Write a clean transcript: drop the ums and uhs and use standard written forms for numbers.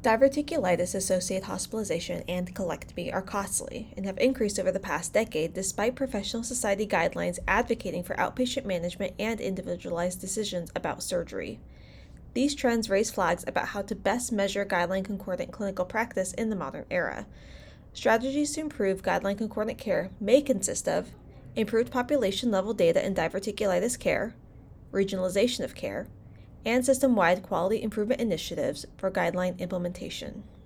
Diverticulitis-associated hospitalization and colectomy are costly and have increased over the past decade despite professional society guidelines advocating for outpatient management and individualized decisions about surgery. These trends raise flags about how to best measure guideline-concordant clinical practice in the modern era. Strategies to improve guideline-concordant care may consist of improved population-level data in diverticulitis care, regionalization of care, and system-wide quality improvement initiatives for guideline implementation.